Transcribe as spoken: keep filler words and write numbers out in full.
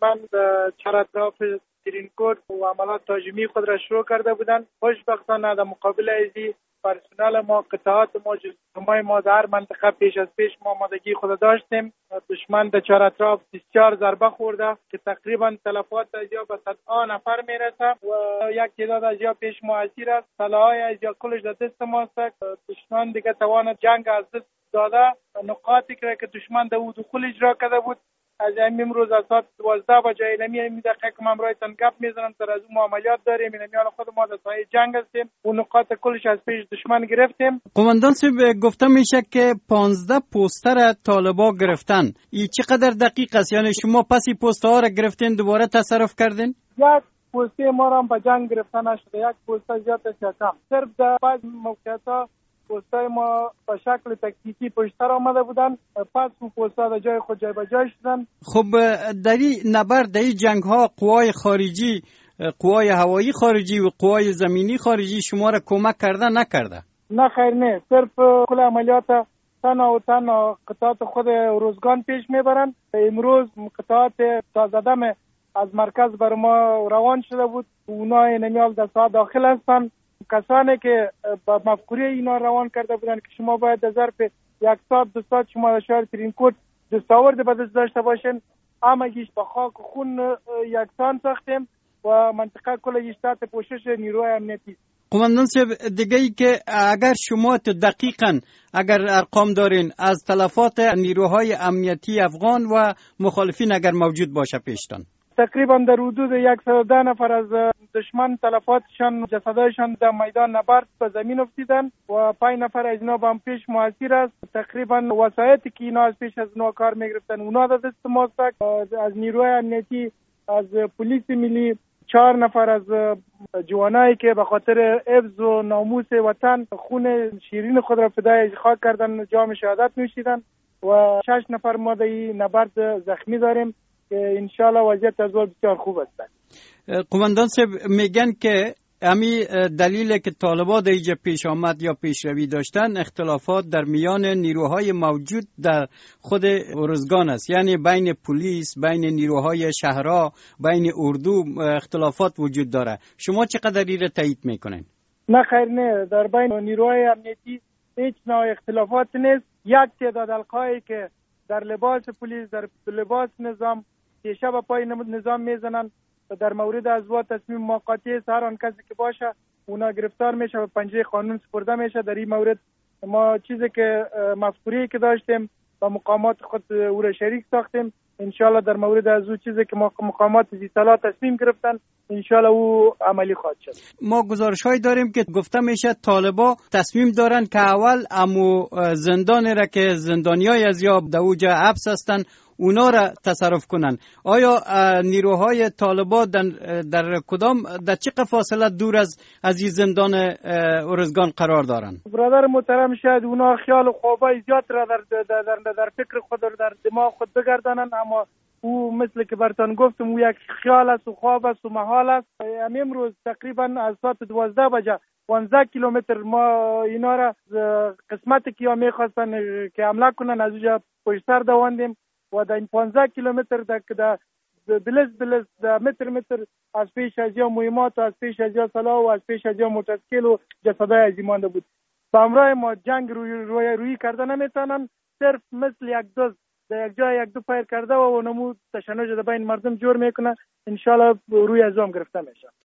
دشمن چراطراف ترینکوت و عملات تهاجمی خود را شروع کرده بودند. خوشبختانه در مقابل ازی پرسنل ما، قطعات ما، جسمای ما در منطقه پیش از پیش ما آمادگی خود داشتیم. دشمن در چراطراف بسیار ضربه خورده که تقریبا تلفات از یا به صدها نفر میرسه و یک تعداد از یا پیش ما اسیر است. سلاح‌های از یا کلش در دست ماست. دشمن دیگه توان جنگ از دست داده. نقاطی که دشمن در او دخول اجرا کرده بود از این امروز از ساعت دوازده بجه اینمی این دقیقه که من برایتان گپ میزنم در از اون عملیات داریم. اینمیال خود ما در ساحه جنگ هستیم و نقاط کلش از پیش دشمن گرفتیم. قماندان صاحب گفته میشه که پانزده پوستر طالبا گرفتن. این چقدر دقیق است؟ یعنی شما پسی پوسته ها را گرفتین دوباره تصرف کردین؟ یک پوسته ما را به جنگ گرفتن نشده. یک پوسته زیاد است یا کم. صرف در بعض موقعیت‌ها پوستای ما به شکل تکتیکی پشتر آمده بودن، پس اون پوستا در جای خود جای به جای شدن. خب در این نبرد، در این جنگ ها قوای خارجی، قوای هوایی خارجی و قوای زمینی خارجی شما را کمک کرده نکرده؟ نه خیر نه، صرف کل عملیات تنها و تنها قطعات خود روزگان پیش میبرن. امروز قطعات تازدم از مرکز بر ما روان شده بود، اونا نمیال در ساعت داخل هستن. کسانی که با مفکوری اینا روان کرده بودن که شما باید در ظرف یک ساعت دو ساعت شما در شهر ترینکوت دستاورد به دست داشته باشین، همگیش با خاک و خون یکسان ساختیم و منطقه کلش تحت پوشش نیروهای امنیتی. قماندان صاحب دیگه ای که اگر شما تو دقیقاً اگر ارقام دارین از تلفات نیروهای امنیتی افغان و مخالفین اگر موجود باشه پیشتان؟ تقریبا در حدود صد و ده نفر از دشمن تلفاتشان جسدایشان در میدان نبرد به زمین افتیدن و پنج نفر از اینا هم پیش محاصره است. تقریبا وسایتی که اینا از پیش از اینا کار میگرفتن اونا در دست ماست. از نیروهای امنیتی، از پلیس ملی چهار نفر از جوانایی که به خاطر حفظ و ناموس وطن خون شیرین خود را فدای خاک کردن جام شهادت نوشیدن و شش نفر ما در این نبرد زخمی داریم که انشالله وضعیت از بسیار خوب است. قماندان صاحب میگن که امی دلیل که طالبا در اینجا پیش آمد یا پیشروی داشتن اختلافات در میان نیروهای موجود در خود ارزگان است، یعنی بین پلیس، بین نیروهای شهرها، بین اردو اختلافات وجود داره. شما چقدر این را تایید میکنین؟ نه خیر نه، در بین نیروهای امنیتی هیچ نوع اختلافات نیست. یک تعداد القایی که در لباس پلیس، در لباس نظام پیشه به پای نظام میزنن، در مورد از وا تصمیم موقتی است. هر آن کسی که باشه اونا گرفتار میشه و پنجه قانون سپرده میشه. در این مورد ما چیزی که مفکوری که داشتیم با مقامات خود او را شریک ساختیم. انشالله در مورد از او چیزی که مقامات زی صلاح تصمیم گرفتن انشالله او عملی خواهد شد. ما گزارش هایی داریم که گفته میشه طالبا تصمیم دارن که اول امو زندان را که زندانیای از یا در اوجا حبس هستن اونا را تصرف کنن. آیا نیروهای طالبا در, در کدام در چه فاصله دور از از این زندان ارزگان قرار دارن؟ برادر محترم، شاید اونا خیال و خوابای زیاد را در, در, در, در فکر خود در دماغ خود بگردانن، اما او مثل که برتان گفتم او یک خیال است و خواب است و محال است. امروز تقریبا از ساعت دوازده بجه پانزده کیلومتر ما اینا را قسمتی که میخواستن که حمله کنن از اونجا پشت سر دواندیم و در این پانزده کیلومتر در بلز بلز در متر متر از پیش از یا مهمات و از پیش از یا سلاح و از پیش از یا موترسیکل و جسدای از این مانده بود. با همراه ما جنگ روی روی روی کرده نمیتونن، صرف مثل یک دوز در یک جای یک دو پایر کرده و نمود تشنج در بین مردم جور میکنه. انشالله روی ازام گرفته میشه.